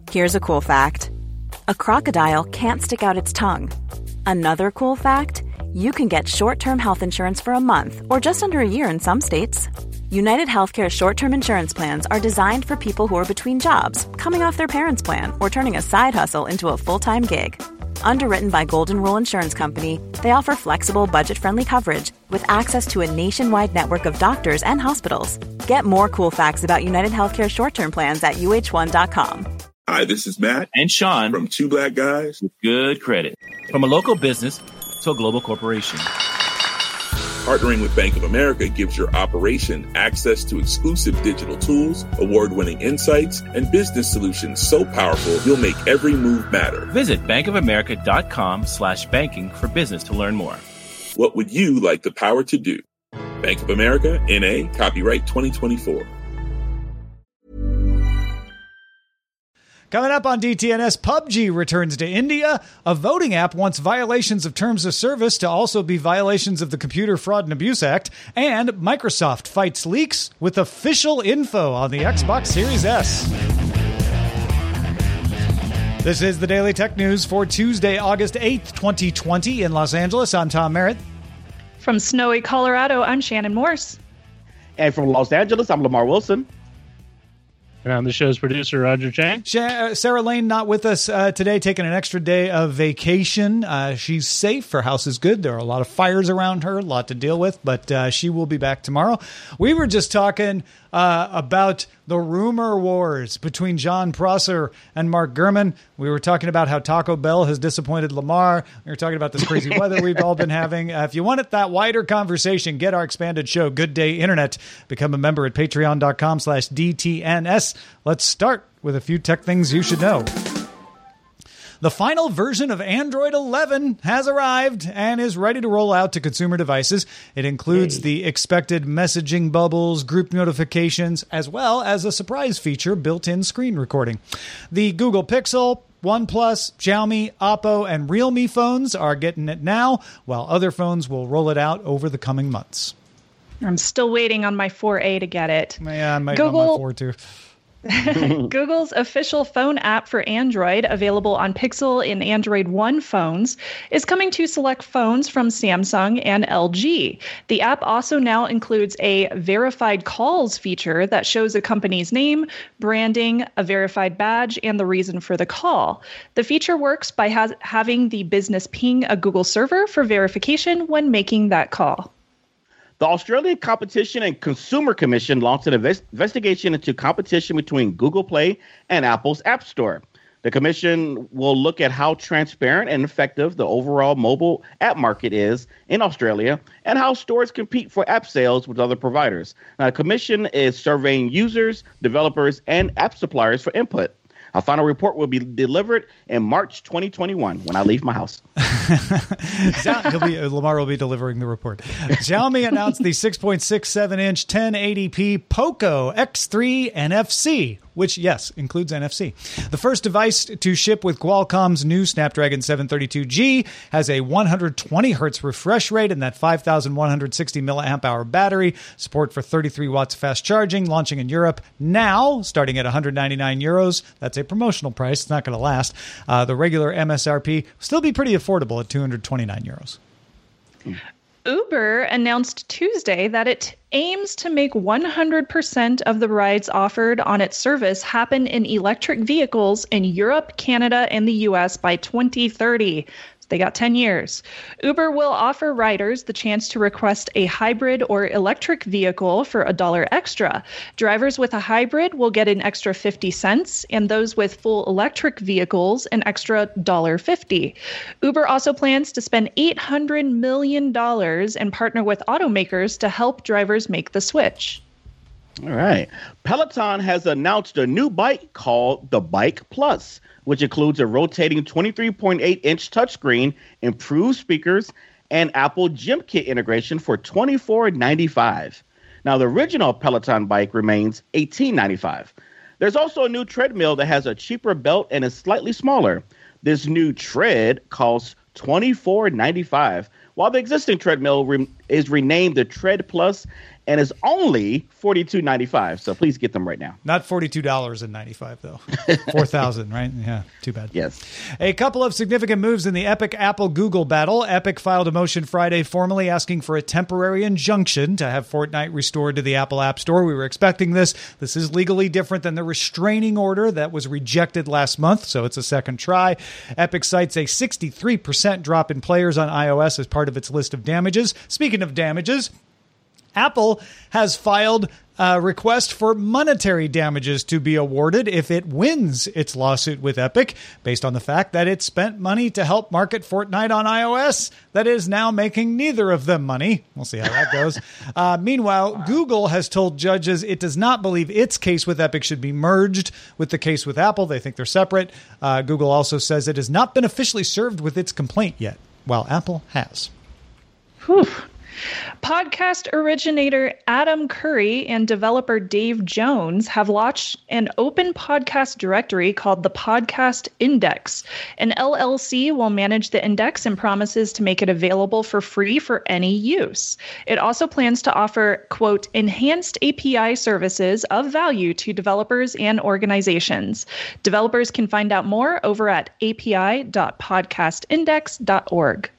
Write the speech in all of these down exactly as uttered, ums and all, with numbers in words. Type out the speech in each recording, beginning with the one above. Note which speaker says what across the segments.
Speaker 1: Here's a cool fact. A crocodile can't stick out its tongue. Another cool fact, you can get short-term health insurance for a month or just under a year in some states. United Healthcare short-term insurance plans are designed for people who are between jobs, coming off their parents' plan, or turning a side hustle into a full-time gig. Underwritten by Golden Rule Insurance Company, they offer flexible, budget-friendly coverage with access to a nationwide network of doctors and hospitals. Get more cool facts about United Healthcare short-term plans at U H one dot com.
Speaker 2: Hi, this is Matt
Speaker 3: and Sean
Speaker 2: from Two Black Guys
Speaker 3: with Good Credit. From a local business to a global corporation,
Speaker 2: partnering with Bank of America gives your operation access to exclusive digital tools, award-winning insights, and business solutions so powerful you'll make every move matter.
Speaker 3: Visit bankofamerica.com slash banking for business to learn more.
Speaker 2: What would you like the power to do? Bank of America, N A, copyright twenty twenty-four.
Speaker 4: Coming up on D T N S, P U B G returns to India. A voting app wants violations of terms of service to also be violations of the Computer Fraud and Abuse Act. And Microsoft fights leaks with official info on the Xbox Series S. This is the Daily Tech News for Tuesday, August eighth, twenty twenty in Los Angeles. I'm Tom Merritt.
Speaker 5: From snowy Colorado, I'm Shannon Morse.
Speaker 6: And from Los Angeles, I'm Lamar Wilson.
Speaker 7: And I'm the show's producer, Roger Chang.
Speaker 4: Sarah Lane not with us uh, today, taking an extra day of vacation. Uh, she's safe. Her house is good. There are a lot of fires around her, a lot to deal with, but uh, she will be back tomorrow. We were just talking uh, about the rumor wars between John Prosser and Mark Gurman. We were talking about how Taco Bell has disappointed Lamar. We were talking about this crazy weather we've all been having. Uh, if you want it, that wider conversation, get our expanded show, Good Day Internet. Become a member at patreon.com slash DTNS. Let's start with a few tech things you should know. The final version of Android eleven has arrived and is ready to roll out to consumer devices. It includes Yay. the expected messaging bubbles, group notifications, as well as a surprise feature, built-in screen recording. The Google Pixel, OnePlus, Xiaomi, Oppo, and Realme phones are getting it now, while other phones will roll it out over the coming months.
Speaker 5: I'm still waiting on my four A to get it.
Speaker 4: Yeah, I might
Speaker 5: Google-
Speaker 4: on my four too.
Speaker 5: Google's official phone app for Android, available on Pixel and Android One phones, is coming to select phones from Samsung and L G. The app also now includes a verified calls feature that shows a company's name, branding, a verified badge, and the reason for the call. The feature works by ha- having the business ping a Google server for verification when making that call.
Speaker 6: The Australian Competition and Consumer Commission launched an invest- investigation into competition between Google Play and Apple's App Store. The commission will look at how transparent and effective the overall mobile app market is in Australia and how stores compete for app sales with other providers. Now, the commission is surveying users, developers, and app suppliers for input. A final report will be delivered in March twenty twenty-one when I leave my house.
Speaker 4: He'll be, Lamar will be delivering the report. Xiaomi announced the six point six seven inch ten eighty p Poco X three N F C, which, yes, includes N F C. The first device to ship with Qualcomm's new Snapdragon seven thirty-two G has a one hundred twenty hertz refresh rate and that five thousand one hundred sixty milliamp hour battery. Support for thirty-three watts fast charging, launching in Europe now, starting at one hundred ninety-nine euros. That's a promotional price. It's not going to last. Uh, the regular M S R P will still be pretty affordable at two hundred twenty-nine euros.
Speaker 5: Uber announced Tuesday that it aims to make one hundred percent of the rides offered on its service happen in electric vehicles in Europe, Canada, and the U S by twenty thirty. They got ten years. Uber will offer riders the chance to request a hybrid or electric vehicle for a dollar extra. Drivers with a hybrid will get an extra fifty cents, and those with full electric vehicles an extra one dollar fifty. Uber also plans to spend eight hundred million dollars and partner with automakers to help drivers make the switch.
Speaker 6: All right. Peloton has announced a new bike called the Bike Plus, which includes a rotating twenty-three point eight inch touchscreen, improved speakers, and Apple GymKit integration for twenty-four ninety-five. Now, the original Peloton bike remains eighteen ninety-five. There's also a new treadmill that has a cheaper belt and is slightly smaller. This new tread costs twenty-four ninety-five, while the existing treadmill re- is renamed the Tread Plus and is only forty-two ninety-five. So please get them right now.
Speaker 4: Not forty-two dollars and ninety-five though. four thousand, right? Yeah, too bad.
Speaker 6: Yes.
Speaker 4: A couple of significant moves in the Epic Apple Google battle. Epic filed a motion Friday formally asking for a temporary injunction to have Fortnite restored to the Apple App Store. We were expecting this. This is legally different than the restraining order that was rejected last month, so it's a second try. Epic cites a sixty-three percent drop in players on iOS as part of its list of damages. Speaking of damages, Apple has filed a request for monetary damages to be awarded if it wins its lawsuit with Epic, based on the fact that it spent money to help market Fortnite on iOS that is now making neither of them money. We'll see how that goes. Uh, meanwhile, Google has told judges it does not believe its case with Epic should be merged with the case with Apple. They think they're separate. Uh, Google also says it has not been officially served with its complaint yet, while Apple has.
Speaker 5: Whew. Podcast originator Adam Curry and developer Dave Jones have launched an open podcast directory called the Podcast Index. An L L C will manage the index and promises to make it available for free for any use. It also plans to offer, quote, enhanced A P I services of value to developers and organizations. Developers can find out more over at a p i dot podcast index dot org.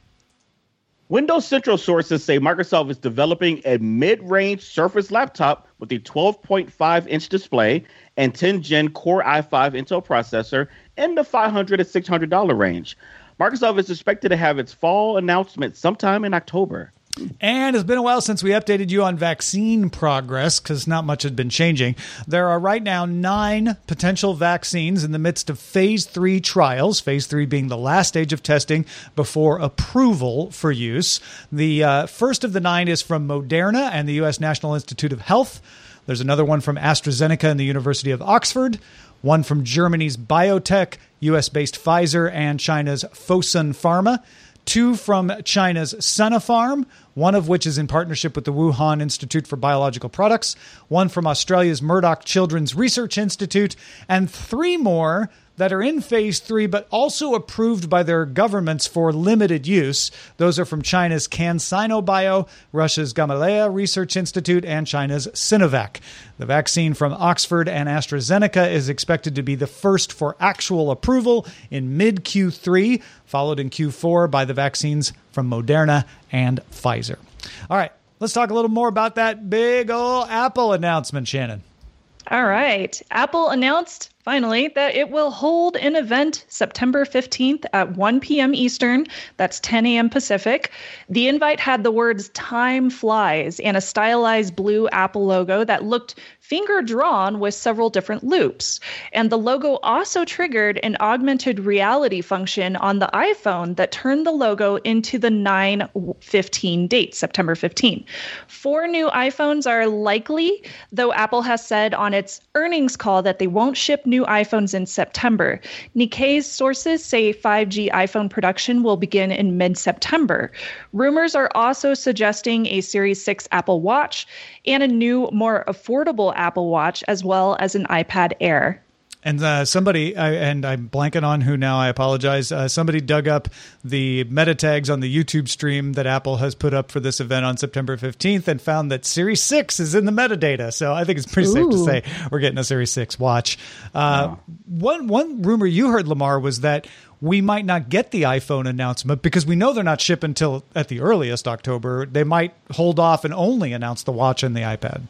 Speaker 6: Windows Central sources say Microsoft is developing a mid-range Surface laptop with a twelve point five inch display and ten gen Core i five Intel processor in the five hundred dollars to six hundred dollars range. Microsoft is expected to have its fall announcement sometime in October.
Speaker 4: And it's been a while since we updated you on vaccine progress because not much had been changing. There are right now nine potential vaccines in the midst of phase three trials, phase three being the last stage of testing before approval for use. The uh, first of the nine is from Moderna and the U S National Institute of Health. There's another one from AstraZeneca and the University of Oxford, one from Germany's BioNTech, U S-based Pfizer, and China's Fosun Pharma. Two from China's Sinopharm, one of which is in partnership with the Wuhan Institute for Biological Products, one from Australia's Murdoch Children's Research Institute, and three more that are in phase three, but also approved by their governments for limited use. Those are from China's CanSino Bio, Russia's Gamaleya Research Institute, and China's Sinovac. The vaccine from Oxford and AstraZeneca is expected to be the first for actual approval in mid Q three, followed in Q four by the vaccines from Moderna and Pfizer. All right, let's talk a little more about that big ol' Apple announcement, Shannon.
Speaker 5: All right. Apple announced, finally, that it will hold an event September fifteenth at one p.m. Eastern. That's ten a.m. Pacific. The invite had the words "Time Flies" and a stylized blue Apple logo that looked finger-drawn with several different loops. And the logo also triggered an augmented reality function on the iPhone that turned the logo into the nine fifteen date, September fifteenth. Four new iPhones are likely, though Apple has said on its earnings call that they won't ship new iPhones in September. Nikkei's sources say five G iPhone production will begin in mid-September. Rumors are also suggesting a Series six Apple Watch and a new, more affordable Apple Watch, as well as an iPad Air.
Speaker 4: And uh, somebody, uh, and I'm blanking on who now, I apologize, uh, somebody dug up the meta tags on the YouTube stream that Apple has put up for this event on September fifteenth and found that Series six is in the metadata. So I think it's pretty Ooh. safe to say we're getting a Series six watch. Uh, wow. One one rumor you heard, Lamar, was that we might not get the iPhone announcement because we know they're not shipping until at the earliest October. They might hold off and only announce the watch and the iPad.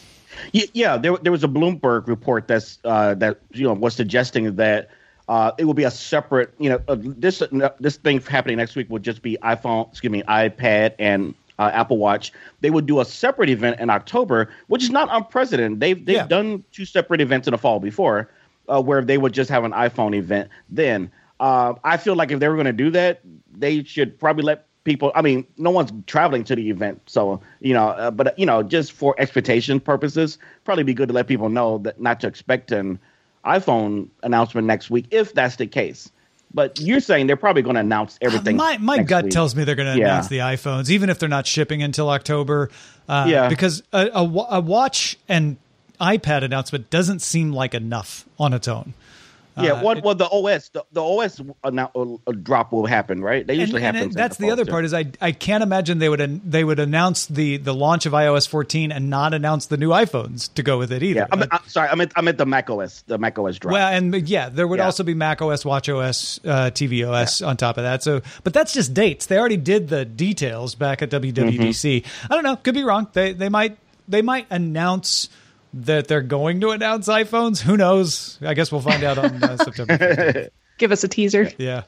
Speaker 6: Yeah, there there was a Bloomberg report that's uh, that you know was suggesting that uh, it will be a separate you know uh, this uh, this thing happening next week will just be iPhone, excuse me, iPad and uh, Apple Watch. They would do a separate event in October, which is not unprecedented. They've they've yeah. done two separate events in the fall before, uh, where they would just have an iPhone event. Then uh, I feel like if they were going to do that, they should probably let people, I mean, no one's traveling to the event. So, you know, uh, but, you know, just for expectation purposes, probably be good to let people know that not to expect an iPhone announcement next week, if that's the case. But you're saying they're probably going to announce everything.
Speaker 4: My my
Speaker 6: next
Speaker 4: gut
Speaker 6: week.
Speaker 4: tells me they're going to
Speaker 6: yeah.
Speaker 4: announce the iPhones, even if they're not shipping until October. Uh,
Speaker 6: yeah.
Speaker 4: Because a, a, a watch and iPad announcement doesn't seem like enough on its own.
Speaker 6: Yeah,
Speaker 4: Uh,
Speaker 6: what
Speaker 4: it-
Speaker 6: well the O S the, the O S annou- uh, drop will happen, right? They usually
Speaker 4: and,
Speaker 6: happen.
Speaker 4: and that's the other part is I I can't imagine they would they would announce the the launch of iOS fourteen and not announce the new iPhones to go with it either.
Speaker 6: Yeah, I mean, I'm sorry, I meant I meant the Mac O S, the Mac O S drop.
Speaker 4: Well, and yeah, there would
Speaker 6: Yeah.
Speaker 4: also be Mac O S, Watch O S, uh, T V O S on top of that. So, but that's just dates. They already did the details back at W W D C.
Speaker 6: Mm-hmm.
Speaker 4: I don't know. Could be wrong. They they might they might announce that they're going to announce iPhones. Who knows? I guess we'll find out on uh, September fifteenth.
Speaker 5: Give us a teaser.
Speaker 4: Yeah.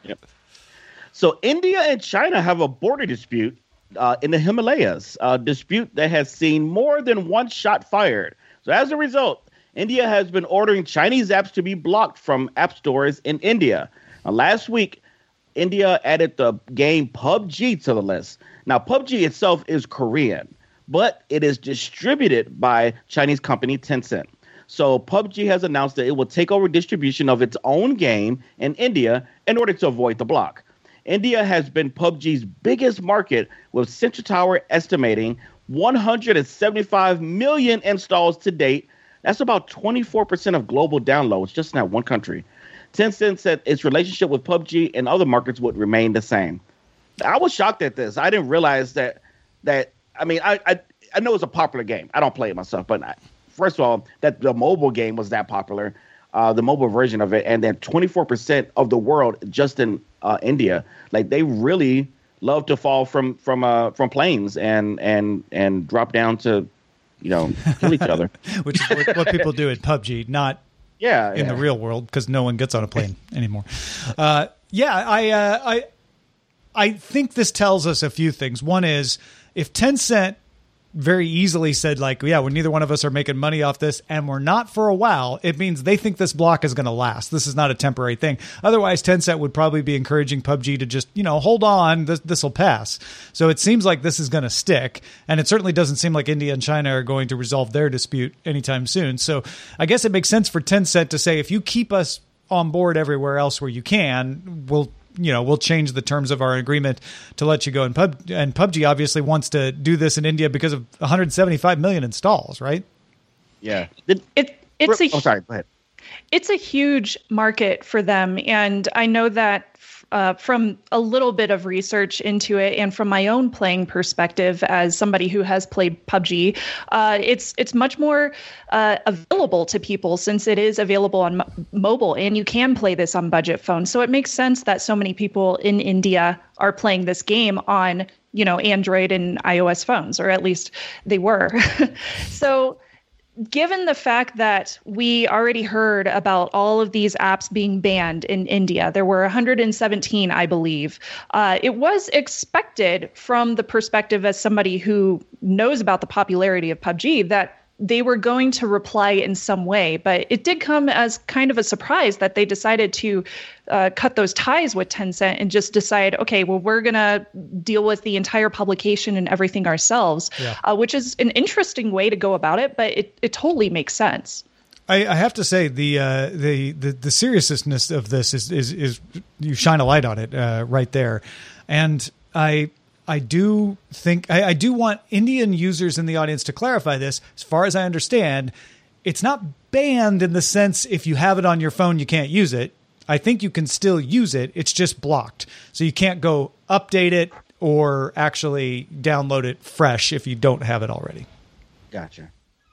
Speaker 6: So India and China have a border dispute uh, in the Himalayas, a dispute that has seen more than one shot fired. So as a result, India has been ordering Chinese apps to be blocked from app stores in India. Now, last week, India added the game P U B G to the list. Now, P U B G itself is Korean, but it is distributed by Chinese company Tencent. So P U B G has announced that it will take over distribution of its own game in India in order to avoid the block. India has been P U B G's biggest market, with Sensor Tower estimating one hundred seventy-five million installs to date. That's about twenty-four percent of global downloads just in that one country. Tencent said its relationship with P U B G and other markets would remain the same. I was shocked at this. I didn't realize that, that I mean, I, I, I know it's a popular game. I don't play it myself, but I, first of all, that the mobile game was that popular, uh, the mobile version of it, and then twenty-four percent of the world just in uh, India. Like, they really love to fall from from uh, from planes and and and drop down to, you know, kill each other.
Speaker 4: Which is what, what people do in P U B G, not
Speaker 6: Yeah,
Speaker 4: in
Speaker 6: yeah.
Speaker 4: the real world, because no one gets on a plane anymore. Uh, yeah, I, uh, I, I think this tells us a few things. One is, if Tencent very easily said, like, yeah, well, neither one of us are making money off this, and we're not for a while, it means they think this block is going to last. This is not a temporary thing. Otherwise, Tencent would probably be encouraging P U B G to just, you know, hold on, this this will pass. So it seems like this is going to stick, and it certainly doesn't seem like India and China are going to resolve their dispute anytime soon. So I guess it makes sense for Tencent to say, if you keep us on board everywhere else where you can, we'll you know, we'll change the terms of our agreement to let you go. And P U B G, and P U B G obviously wants to do this in India because of one hundred seventy-five million installs, right?
Speaker 6: Yeah. Did,
Speaker 5: It it's a
Speaker 6: oh, sorry. Go ahead.
Speaker 5: it's a huge market for them, and I know that uh, from a little bit of research into it, and from my own playing perspective as somebody who has played P U B G, uh, it's it's much more uh, available to people since it is available on m- mobile, and you can play this on budget phones. So it makes sense that so many people in India are playing this game on, you know, Android and iOS phones, or at least they were. So, given the fact that we already heard about all of these apps being banned in India, there were one hundred seventeen, I believe, uh, it was expected from the perspective as somebody who knows about the popularity of P U B G that they were going to reply in some way. But it did come as kind of a surprise that they decided to uh, cut those ties with Tencent and just decide, okay, well, we're going to deal with the entire publication and everything ourselves,
Speaker 4: Yeah.
Speaker 5: uh, which is an interesting way to go about it, but it, it totally makes sense.
Speaker 4: I, I have to say the, uh, the the the seriousness of this is is, is you shine a light on it uh, right there, and I I do think I, I do want Indian users in the audience to clarify this. As far as I understand, it's not banned in the sense if you have it on your phone you can't use it. I think you can still use it. It's just blocked, so you can't go update it or actually download it fresh if you don't have it already.
Speaker 6: Gotcha.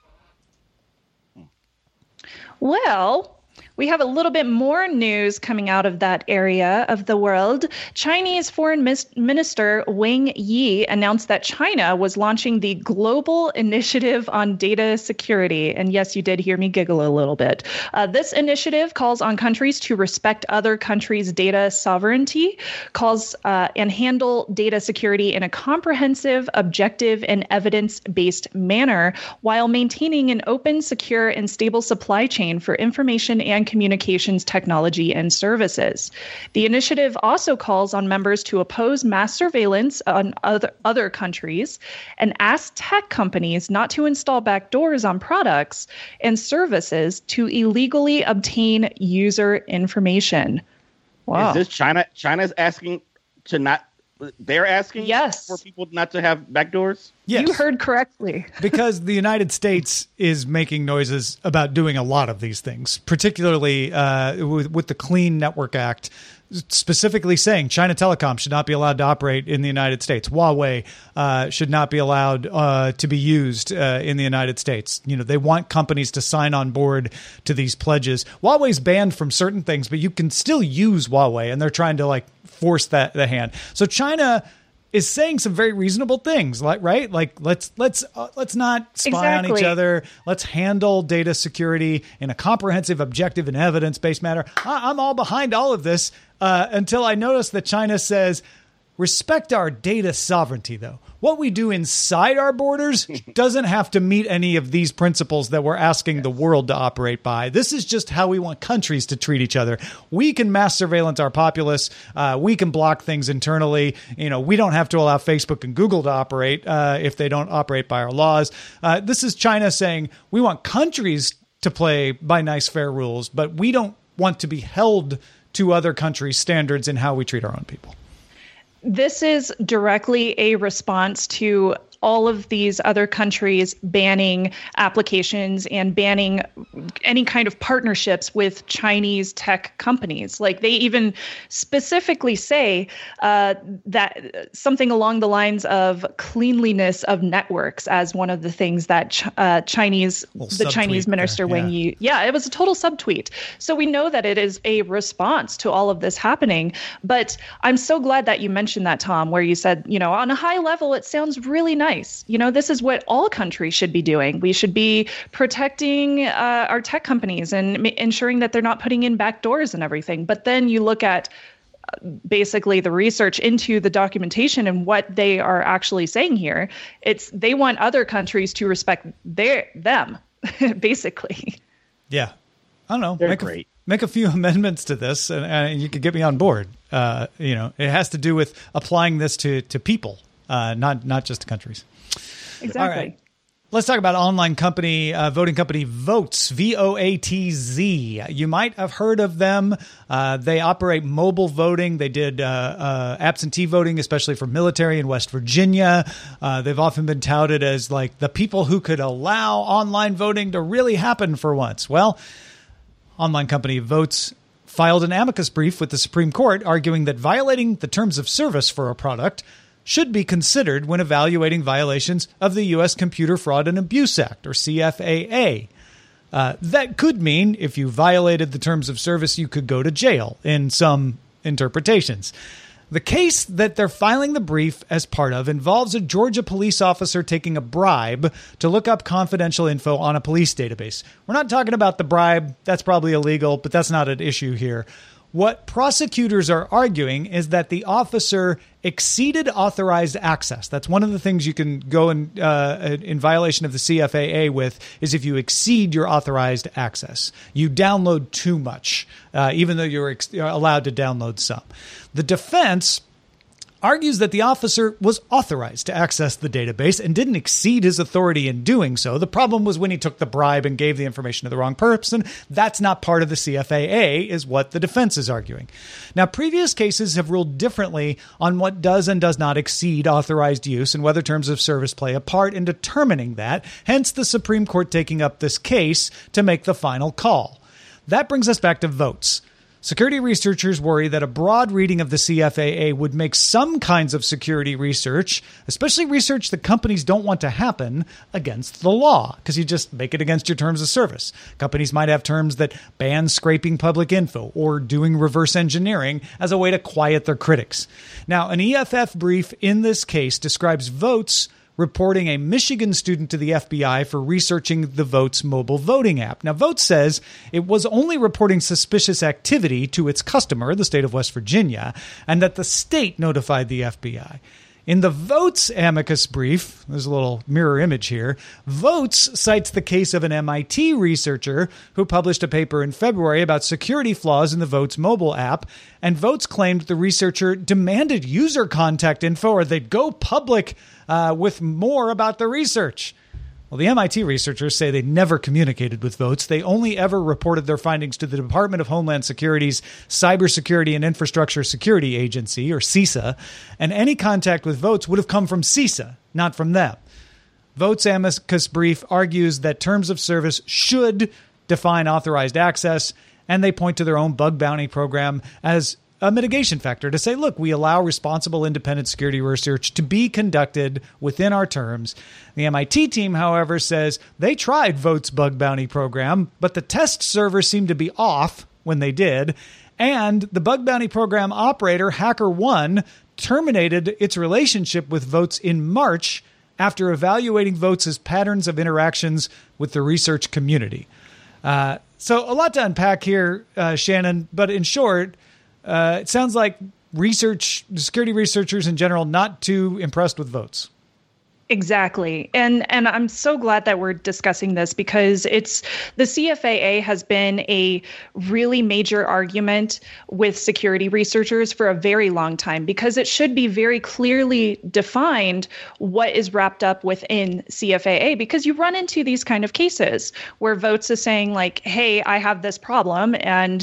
Speaker 5: Well, we have a little bit more news coming out of that area of the world. Chinese Foreign Mis- Minister Wang Yi announced that China was launching the Global Initiative on Data Security. And yes, you did hear me giggle a little bit. Uh, this initiative calls on countries to respect other countries' data sovereignty, calls uh, and handle data security in a comprehensive, objective, and evidence-based manner, while maintaining an open, secure, and stable supply chain for information and communications technology and services. The initiative also calls on members to oppose mass surveillance on other, other countries and ask tech companies not to install backdoors on products and services to illegally obtain user information. Wow.
Speaker 6: Is this China? China's asking to not they're asking
Speaker 5: yes.
Speaker 6: for people not to have backdoors?
Speaker 4: Yes.
Speaker 5: You heard correctly.
Speaker 4: Because the United States is making noises about doing a lot of these things, particularly uh, with, with the Clean Network Act, specifically saying China Telecom should not be allowed to operate in the United States. Huawei uh, should not be allowed uh, to be used uh, in the United States. You know, they want companies to sign on board to these pledges. Huawei's banned from certain things, but you can still use Huawei, and they're trying to like force that the hand. So China is saying some very reasonable things, like right, like let's let's uh, let's not spy
Speaker 5: exactly.
Speaker 4: on each other. Let's handle data security in a comprehensive, objective, and evidence-based manner. I- I'm all behind all of this uh, until I notice that China says, respect our data sovereignty, though. What we do inside our borders doesn't have to meet any of these principles that we're asking yes. the world to operate by. This is just how we want countries to treat each other. We can mass surveillance our populace. Uh, we can block things internally. You know, we don't have to allow Facebook and Google to operate uh, if they don't operate by our laws. Uh, this is China saying we want countries to play by nice, fair rules, but we don't want to be held to other countries' standards in how we treat our own people.
Speaker 5: This is directly a response to all of these other countries banning applications and banning any kind of partnerships with Chinese tech companies. Like they even specifically say uh, that something along the lines of cleanliness of networks as one of the things that ch- uh, Chinese, the Chinese minister
Speaker 4: there, yeah.
Speaker 5: Wang Yi, yeah, it was a total subtweet. So we know that it is a response to all of this happening. But I'm so glad that you mentioned that, Tom, where you said, you know, on a high level, it sounds really nice. You know, this is what all countries should be doing. We should be protecting uh, our tech companies and m- ensuring that they're not putting in back doors and everything. But then you look at uh, basically the research into the documentation and what they are actually saying here. It's they want other countries to respect their them, basically.
Speaker 4: Yeah. I don't know.
Speaker 6: They're
Speaker 4: make
Speaker 6: great.
Speaker 4: A, make a few amendments to this and, and you could get me on board. Uh, you know, it has to do with applying this to, to people. Uh, not not just countries.
Speaker 5: Exactly.
Speaker 4: All right. Let's talk about online company, uh, voting company Voatz, V O A T Z. You might have heard of them. Uh, they operate mobile voting. They did uh, uh, absentee voting, especially for military in West Virginia. Uh, they've often been touted as like the people who could allow online voting to really happen for once. Well, online company Voatz filed an amicus brief with the Supreme Court arguing that violating the terms of service for a product should be considered when evaluating violations of the U S Computer Fraud and Abuse Act, or C F A A. Uh, that could mean if you violated the terms of service, you could go to jail in some interpretations. The case that they're filing the brief as part of involves a Georgia police officer taking a bribe to look up confidential info on a police database. We're not talking about the bribe. That's probably illegal, but that's not an issue here. What prosecutors are arguing is that the officer exceeded authorized access. That's one of the things you can go in, uh, in violation of the C F A A with, is if you exceed your authorized access. You download too much, uh, even though you're ex- allowed to download some. The defense argues that the officer was authorized to access the database and didn't exceed his authority in doing so. The problem was when he took the bribe and gave the information to the wrong person. That's not part of the C F A A, is what the defense is arguing. Now, previous cases have ruled differently on what does and does not exceed authorized use and whether terms of service play a part in determining that, hence the Supreme Court taking up this case to make the final call. That brings us back to Voatz. Security researchers worry that a broad reading of the C F A A would make some kinds of security research, especially research that companies don't want to happen, against the law, because you just make it against your terms of service. Companies might have terms that ban scraping public info or doing reverse engineering as a way to quiet their critics. Now, an E F F brief in this case describes Voatz reporting a Michigan student to the F B I for researching the Voatz mobile voting app. Now, Voatz says it was only reporting suspicious activity to its customer, the state of West Virginia, and that the state notified the F B I. In the Voatz amicus brief, there's a little mirror image here, Voatz cites the case of an M I T researcher who published a paper in February about security flaws in the Voatz mobile app, and Voatz claimed the researcher demanded user contact info or they'd go public uh, with more about the research. Well, the M I T researchers say they never communicated with Votes. They only ever reported their findings to the Department of Homeland Security's Cybersecurity and Infrastructure Security Agency, or CISA, and any contact with Votes would have come from CISA, not from them. Votes' amicus brief argues that terms of service should define authorized access, and they point to their own bug bounty program as a mitigation factor to say, look, we allow responsible independent security research to be conducted within our terms. The M I T team, however, says they tried Votes' bug bounty program, but the test server seemed to be off when they did, and the bug bounty program operator, HackerOne, terminated its relationship with Votes in March after evaluating Votes' patterns of interactions with the research community. Uh, so a lot to unpack here, uh, Shannon, but in short, uh, it sounds like research, security researchers in general, not too impressed with Votes.
Speaker 5: Exactly. And and I'm so glad that we're discussing this, because it's the C F A A has been a really major argument with security researchers for a very long time, because it should be very clearly defined what is wrapped up within C F A A, because you run into these kind of cases where Votes is saying like, hey, I have this problem, and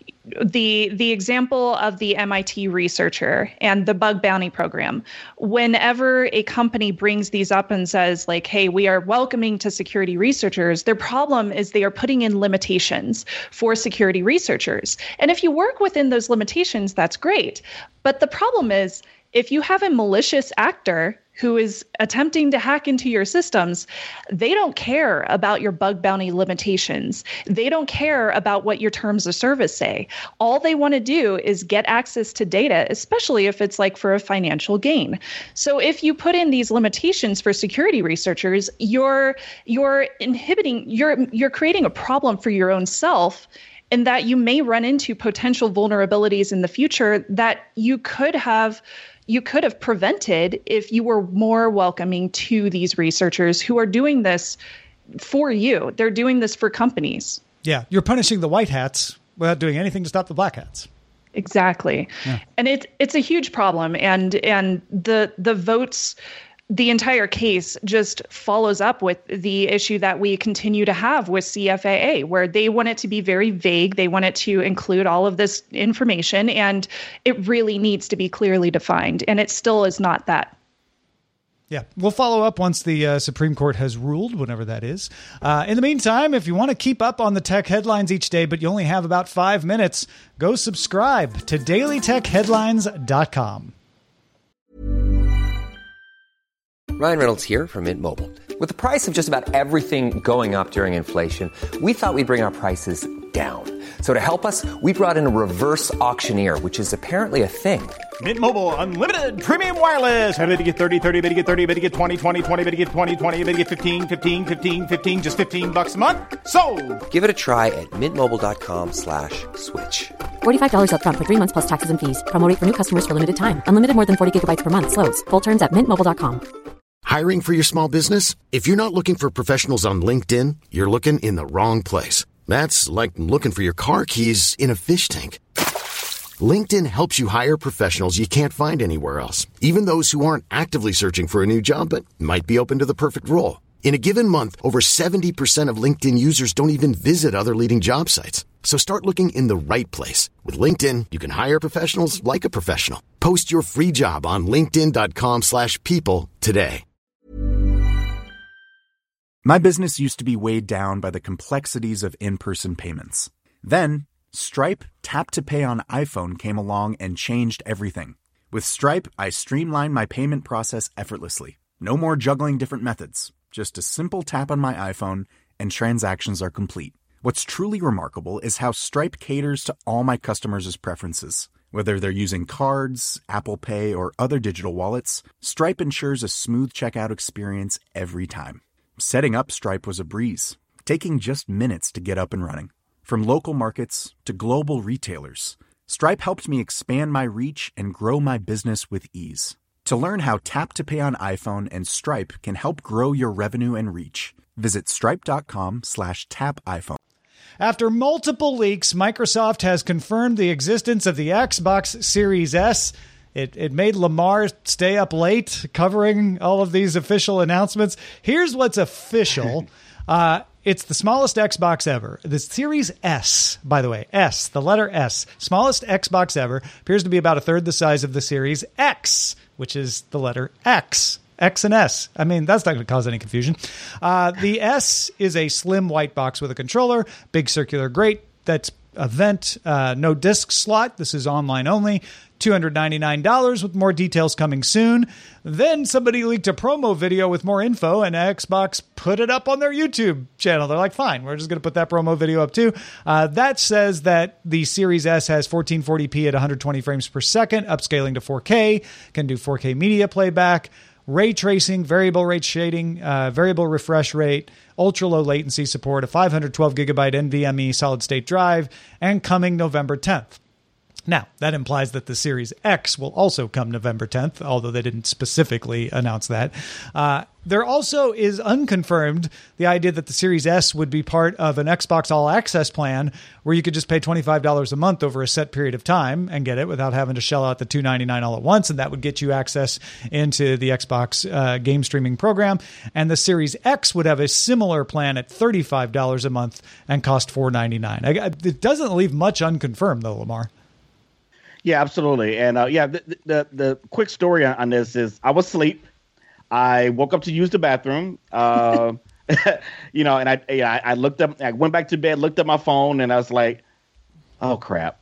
Speaker 5: the the example of the M I T researcher and the bug bounty program, whenever a company brings these up and says like, hey, we are welcoming to security researchers, their problem is they are putting in limitations for security researchers. And if you work within those limitations, that's great. But the problem is, if you have a malicious actor who is attempting to hack into your systems, they don't care about your bug bounty limitations. They don't care about what your terms of service say. All they want to do is get access to data, especially if it's like for a financial gain. So if you put in these limitations for security researchers, you're you're inhibiting, you're you're creating a problem for your own self, in that you may run into potential vulnerabilities in the future that you could have you could have prevented if you were more welcoming to these researchers who are doing this for you. They're doing this for companies.
Speaker 4: Yeah, you're punishing the white hats without doing anything to stop the black hats.
Speaker 5: Exactly. Yeah. And it, it's a huge problem. And and the the Votes, the entire case just follows up with the issue that we continue to have with C F A A, where they want it to be very vague. They want it to include all of this information, and it really needs to be clearly defined. And it still is not that.
Speaker 4: Yeah, we'll follow up once the uh, Supreme Court has ruled, whenever that is. Uh, in the meantime, if you want to keep up on the tech headlines each day, but you only have about five minutes, go subscribe to daily tech headlines dot com.
Speaker 8: Ryan Reynolds here from Mint Mobile. With the price of just about everything going up during inflation, we thought we'd bring our prices down. So to help us, we brought in a reverse auctioneer, which is apparently a thing.
Speaker 9: Mint Mobile Unlimited Premium Wireless. How to get thirty, thirty, how to get thirty, how to get twenty, twenty, twenty, how to get twenty, twenty, how to get fifteen, fifteen, fifteen, fifteen, just fifteen bucks a month? Sold!
Speaker 8: Give it a try at mintmobile.com slash switch.
Speaker 10: forty-five dollars up front for three months plus taxes and fees. Promo rate for new customers for limited time. Unlimited more than forty gigabytes per month. Slows full terms at mint mobile dot com.
Speaker 11: Hiring for your small business? If you're not looking for professionals on LinkedIn, you're looking in the wrong place. That's like looking for your car keys in a fish tank. LinkedIn helps you hire professionals you can't find anywhere else, even those who aren't actively searching for a new job but might be open to the perfect role. In a given month, over seventy percent of LinkedIn users don't even visit other leading job sites. So start looking in the right place. With LinkedIn, you can hire professionals like a professional. Post your free job on linkedin.com slash people today.
Speaker 12: My business used to be weighed down by the complexities of in-person payments. Then, Stripe Tap to Pay on iPhone came along and changed everything. With Stripe, I streamlined my payment process effortlessly. No more juggling different methods. Just a simple tap on my iPhone and transactions are complete. What's truly remarkable is how Stripe caters to all my customers' preferences. Whether they're using cards, Apple Pay, or other digital wallets, Stripe ensures a smooth checkout experience every time. Setting up Stripe was a breeze, taking just minutes to get up and running. From local markets to global retailers, Stripe helped me expand my reach and grow my business with ease. To learn how Tap to Pay on iPhone and Stripe can help grow your revenue and reach, visit stripe.com slash tap iPhone.
Speaker 4: After multiple leaks, Microsoft has confirmed the existence of the Xbox Series S It it made Lamar stay up late covering all of these official announcements. Here's what's official. uh, it's the smallest Xbox ever. The Series S, by the way, S, the letter S, smallest Xbox ever, appears to be about a third the size of the Series X, which is the letter X. X and S. I mean, that's not going to cause any confusion. Uh, the S is a slim white box with a controller, big circular grate that's a vent, uh, no disc slot. This is online only. two hundred ninety-nine dollars with more details coming soon. Then somebody leaked a promo video with more info, and Xbox put it up on their YouTube channel. They're like, fine, we're just going to put that promo video up too. Uh, that says that the Series S has fourteen forty p at one hundred twenty frames per second, upscaling to four K, can do four K media playback, ray tracing, variable rate shading, uh, variable refresh rate, ultra low latency support, a five hundred twelve gigabyte NVMe solid state drive, and coming November tenth. Now, that implies that the Series X will also come November tenth, although they didn't specifically announce that. Uh, there also is unconfirmed the idea that the Series S would be part of an Xbox All Access plan where you could just pay twenty-five dollars a month over a set period of time and get it without having to shell out the two hundred ninety-nine dollars all at once, and that would get you access into the Xbox uh, game streaming program. And the Series X would have a similar plan at thirty-five dollars a month and cost four hundred ninety-nine dollars. It doesn't leave much unconfirmed, though, Lamar.
Speaker 6: Yeah, absolutely. And uh, yeah, the, the the quick story on, on this is I was asleep. I woke up to use the bathroom, uh, you know, and I, I I looked up, I went back to bed, looked at my phone, and I was like, oh crap,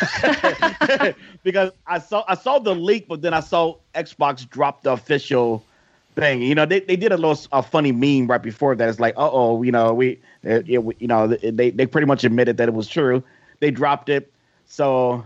Speaker 6: because I saw I saw the leak, but then I saw Xbox drop the official thing. You know, they, they did a little a funny meme right before that. It's like, uh oh, you know, we, it, it, you know, they they pretty much admitted that it was true. They dropped it, so.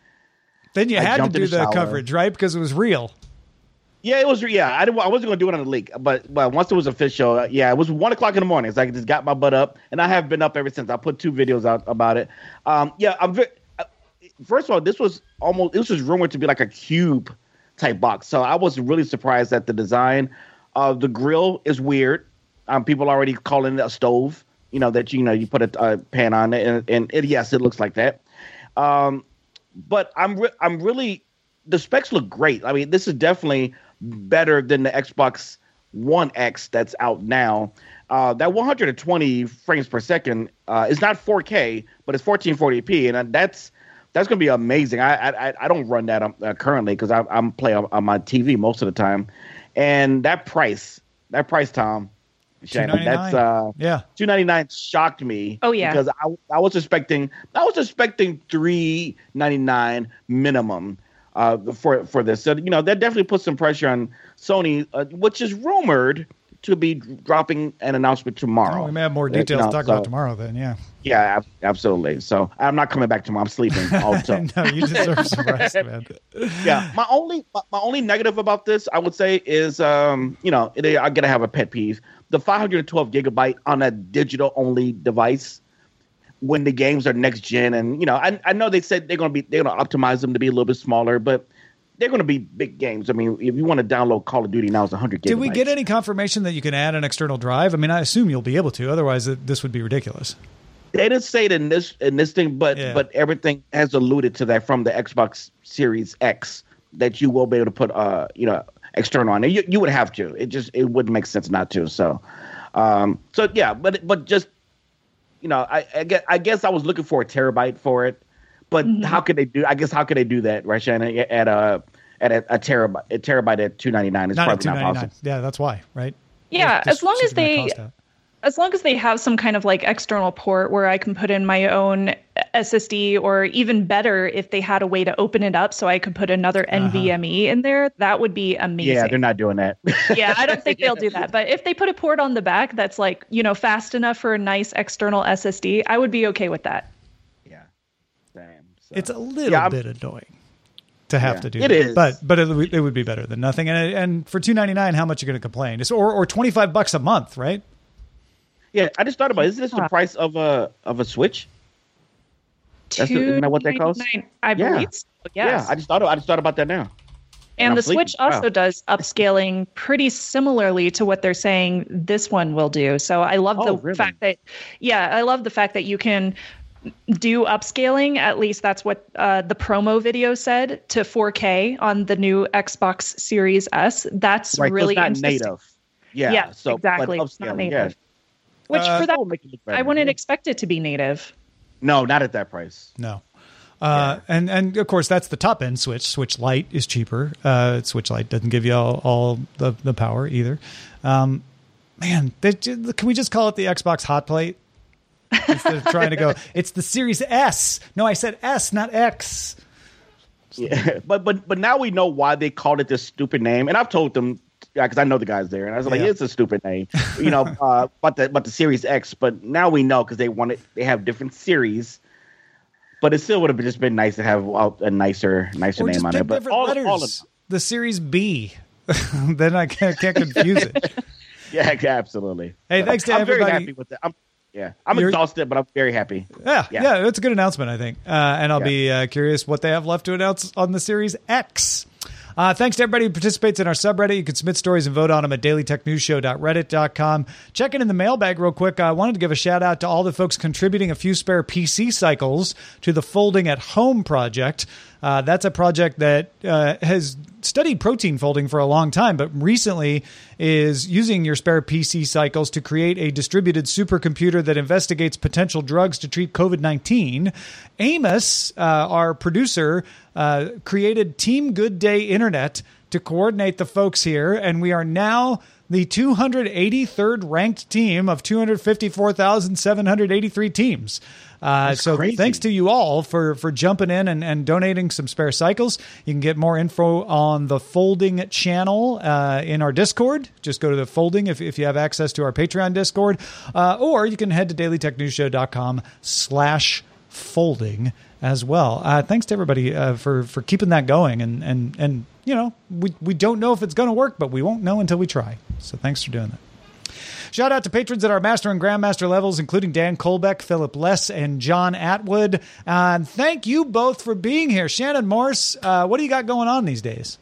Speaker 4: Then you
Speaker 6: I
Speaker 4: had to do
Speaker 6: the,
Speaker 4: the coverage, right? Because it was real.
Speaker 6: Yeah, it was. Yeah, I didn't. I wasn't going to do it on the leak, but but once it was official, uh, yeah, it was one o'clock in the morning. So I just got my butt up, and I have been up ever since. I put two videos out about it. Um, yeah, I'm very. Uh, first of all, this was almost. This was rumored to be like a cube type box, so I was really surprised at the design. Uh, the grill is weird. Um, people already calling it a stove. You know that you know you put a, a pan on it, and, and it, yes, it looks like that. Um, But I'm re- I'm really the specs look great. I mean, this is definitely better than the Xbox One X that's out now. Uh, that one hundred twenty frames per second uh, is not four K, but it's fourteen forty p, and that's that's going to be amazing. I I I don't run that um, uh, currently because I'm playing on, on my T V most of the time, and that price that price, Tom. Shannon, that's uh,
Speaker 4: yeah,
Speaker 6: two ninety-nine shocked me.
Speaker 5: Oh yeah,
Speaker 6: because I I was expecting I was expecting three ninety-nine minimum uh for for this. So you know that definitely puts some pressure on Sony, uh, which is rumored to be dropping an announcement tomorrow.
Speaker 4: Oh, we may have more details you know, to talk so, about tomorrow. Then yeah,
Speaker 6: yeah, absolutely. So I'm not coming back tomorrow. I'm sleeping all the time.
Speaker 4: No, you deserve some rest, man.
Speaker 6: Yeah, my only my, my only negative about this, I would say, is um you know they, I'm gonna have a pet peeve. The five hundred twelve gigabyte on a digital only device when the games are next gen, and you know, I, I know they said they're gonna be they're gonna optimize them to be a little bit smaller, but they're gonna be big games. I mean, if you want to download Call of Duty now, it's one hundred gigabytes.
Speaker 4: Did we get any confirmation that you can add an external drive? I mean, I assume you'll be able to. Otherwise, this would be ridiculous.
Speaker 6: They didn't say it in this in this thing, but
Speaker 4: yeah.
Speaker 6: but everything has alluded to that from the Xbox Series X that you will be able to put uh you know. external on it. You, you would have to. It just it wouldn't make sense not to. So, um, so yeah, but but just you know, I I guess, I guess I was looking for a terabyte for it, but mm-hmm. how could they do? I guess how could they do that, right, Shannon? At a at a, a terabyte a terabyte at two ninety-nine is
Speaker 4: not
Speaker 6: probably not possible.
Speaker 4: Yeah, that's why, right?
Speaker 5: Yeah, as long as they. As long as they have some kind of like external port where I can put in my own S S D, or even better, if they had a way to open it up so I could put another uh-huh. NVMe in there, that would be amazing.
Speaker 6: Yeah, they're not doing that.
Speaker 5: Yeah, I don't think they'll do that. But if they put a port on the back that's like, you know, fast enough for a nice external S S D, I would be okay with that.
Speaker 6: Yeah. Damn. So.
Speaker 4: It's a little
Speaker 6: yeah,
Speaker 4: bit annoying to have
Speaker 6: yeah,
Speaker 4: to do
Speaker 6: it
Speaker 4: that.
Speaker 6: is.
Speaker 4: But but it, it would be better than nothing. And and for two ninety-nine, how much are you going to complain? It's, or or twenty-five bucks a month, right?
Speaker 6: Yeah, I just thought about it. Isn't this the price of a of a Switch? That's the, isn't that what they cost?
Speaker 5: I
Speaker 6: yeah.
Speaker 5: believe so, yes.
Speaker 6: Yeah, I just thought I just thought about that now.
Speaker 5: And, and the
Speaker 6: sleeping.
Speaker 5: Switch also
Speaker 6: wow.
Speaker 5: does upscaling pretty similarly to what they're saying this one will do. So I love
Speaker 6: oh,
Speaker 5: the
Speaker 6: really?
Speaker 5: fact that, yeah, I love the fact that you can do upscaling. At least that's what uh, the promo video said, to four K on the new Xbox Series S. That's
Speaker 6: right,
Speaker 5: really
Speaker 6: so it's not
Speaker 5: interesting.
Speaker 6: native. Yeah,
Speaker 5: yeah
Speaker 6: so,
Speaker 5: exactly.
Speaker 6: But
Speaker 5: It's not
Speaker 6: upscaling,
Speaker 5: native.
Speaker 6: yeah.
Speaker 5: Which
Speaker 4: Uh,
Speaker 5: for that,
Speaker 6: We'll make it look better.
Speaker 5: I wouldn't
Speaker 6: Yeah.
Speaker 5: expect it to be native.
Speaker 6: No, not at that price.
Speaker 4: No. Uh, yeah. and, and of course that's the top end Switch. Switch Lite is cheaper. Uh, Switch Lite doesn't give you all, all the, the power either. Um, man, they, can we just call it the Xbox Hot Plate? Instead of trying to go, it's the Series S. No, I said S, not X.
Speaker 6: Yeah, but but but now we know why they called it this stupid name, and I've told them, yeah, because I know the guys there, and I was like,
Speaker 4: Yeah.
Speaker 6: it's a stupid name, you know, uh, but the but the Series X. But now we know because they wanted they have different series. But it still would have just been nice to have a, a nicer nicer
Speaker 4: Or
Speaker 6: name
Speaker 4: just
Speaker 6: on
Speaker 4: pick
Speaker 6: it. But
Speaker 4: different
Speaker 6: all,
Speaker 4: letters.
Speaker 6: all of
Speaker 4: the Series B. Then I can't, can't confuse it.
Speaker 6: yeah, absolutely.
Speaker 4: Hey, thanks to
Speaker 6: I'm
Speaker 4: everybody.
Speaker 6: very happy with it. I'm, yeah, I'm
Speaker 4: You're-
Speaker 6: exhausted, but I'm very happy.
Speaker 4: Yeah,
Speaker 6: Yeah.
Speaker 4: yeah, that's a good announcement, I think. Uh, and I'll
Speaker 6: Yeah.
Speaker 4: be uh, curious what they have left to announce on the Series X. Uh, thanks to everybody who participates in our subreddit. You can submit stories and vote on them at daily tech news show dot reddit dot com. Checking in the mailbag real quick, I wanted to give a shout out to all the folks contributing a few spare P C cycles to the Folding at Home project. Uh, that's a project that uh, has studied protein folding for a long time, but recently is using your spare P C cycles to create a distributed supercomputer that investigates potential drugs to treat COVID nineteen. Amos, uh, our producer, uh, created Team Good Day Internet to coordinate the folks here, and we are now the two hundred eighty-third ranked team of two hundred fifty-four thousand seven hundred eighty-three teams. Uh, so
Speaker 6: crazy.
Speaker 4: thanks to you all for, for jumping in and, and donating some spare cycles. You can get more info on the Folding channel uh, in our Discord. Just go to the Folding if, if you have access to our Patreon Discord. Uh, or you can head to daily tech news show dot com slash folding as well. Uh, thanks to everybody uh, for, for keeping that going. And, and, and you know, we, we don't know if it's going to work, but we won't know until we try. So thanks for doing that. Shout out to patrons at our Master and Grandmaster levels, including Dan Kolbeck, Philip Less, and John Atwood. Uh, and thank you both for being here. Shannon Morse, uh, what do you got going on these days?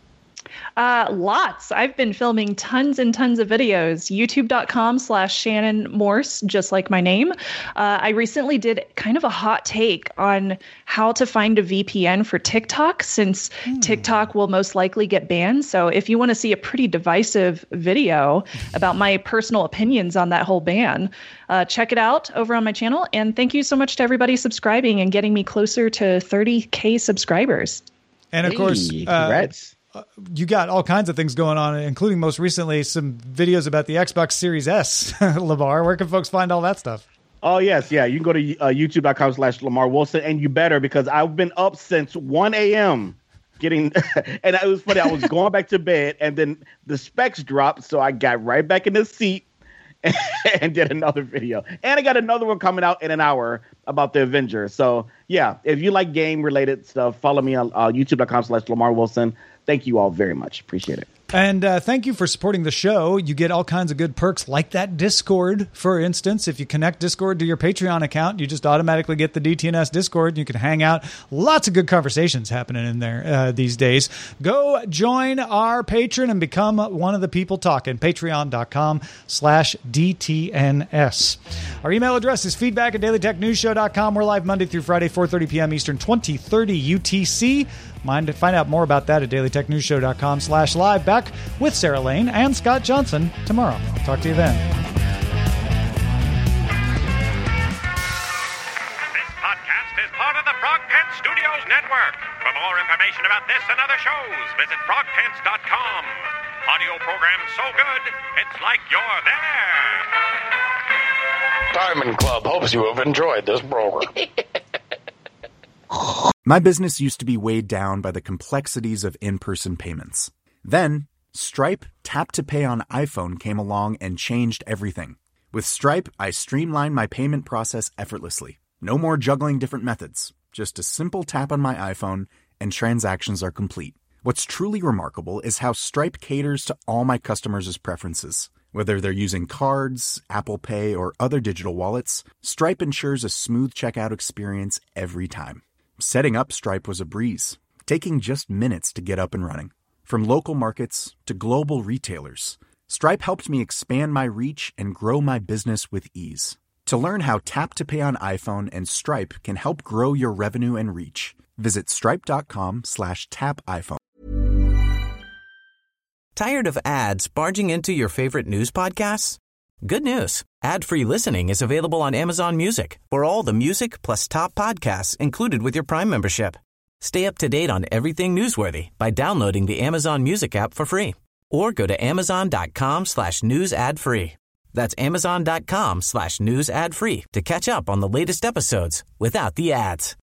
Speaker 5: Uh, lots. I've been filming tons and tons of videos. YouTube.com slash Shannon Morse, just like my name. Uh, I recently did kind of a hot take on how to find a V P N for TikTok, since hmm. TikTok will most likely get banned. So if you want to see a pretty divisive video about my personal opinions on that whole ban, uh, check it out over on my channel. And thank you so much to everybody subscribing and getting me closer to thirty K subscribers.
Speaker 4: And of
Speaker 6: Hey,
Speaker 4: course,
Speaker 6: congrats.
Speaker 4: Uh, you got all kinds of things going on, including most recently some videos about the Xbox Series S. Lamar, where can folks find all that stuff?
Speaker 6: Oh, yes. Yeah. You can go to uh, youtube.com slash Lamar Wilson, and you better, because I've been up since one a.m. getting, and it was funny. I was going back to bed, and then the specs dropped. So I got right back in the seat and, and did another video. And I got another one coming out in an hour about the Avengers. So yeah, if you like game related stuff, follow me on uh, youtube.com slash Lamar Wilson. Thank you all very much. Appreciate it.
Speaker 4: And uh, thank you for supporting the show. You get all kinds of good perks like that Discord, for instance. If you connect Discord to your Patreon account, you just automatically get the D T N S Discord. You can hang out. Lots of good conversations happening in there uh, these days. Go join our patron and become one of the people talking. Patreon.com slash DTNS. Our email address is feedback at daily tech news show dot com. We're live Monday through Friday, four thirty p.m. Eastern, twenty thirty U T C. Mind to find out more about that at daily tech news show dot com slash live. Back with Sarah Lane and Scott Johnson tomorrow. I'll talk to you then.
Speaker 13: This podcast is part of the Frog Pants Studios Network. For more information about this and other shows, visit frog pants dot com. Audio program so good, it's like you're there.
Speaker 14: Diamond Club hopes you have enjoyed this program.
Speaker 12: My business used to be weighed down by the complexities of in-person payments. Then, Stripe Tap to Pay on iPhone came along and changed everything. With Stripe, I streamlined my payment process effortlessly. No more juggling different methods. Just a simple tap on my iPhone and transactions are complete. What's truly remarkable is how Stripe caters to all my customers' preferences. Whether they're using cards, Apple Pay, or other digital wallets, Stripe ensures a smooth checkout experience every time. Setting up Stripe was a breeze, taking just minutes to get up and running. From local markets to global retailers, Stripe helped me expand my reach and grow my business with ease. To learn how Tap to Pay on iPhone and Stripe can help grow your revenue and reach, visit stripe.com slash tap iPhone.
Speaker 15: Tired of ads barging into your favorite news podcasts? Good news. Ad-free listening is available on Amazon Music for all the music plus top podcasts included with your Prime membership. Stay up to date on everything newsworthy by downloading the Amazon Music app for free or go to amazon.com slash news ad free. That's amazon.com slash news ad free to catch up on the latest episodes without the ads.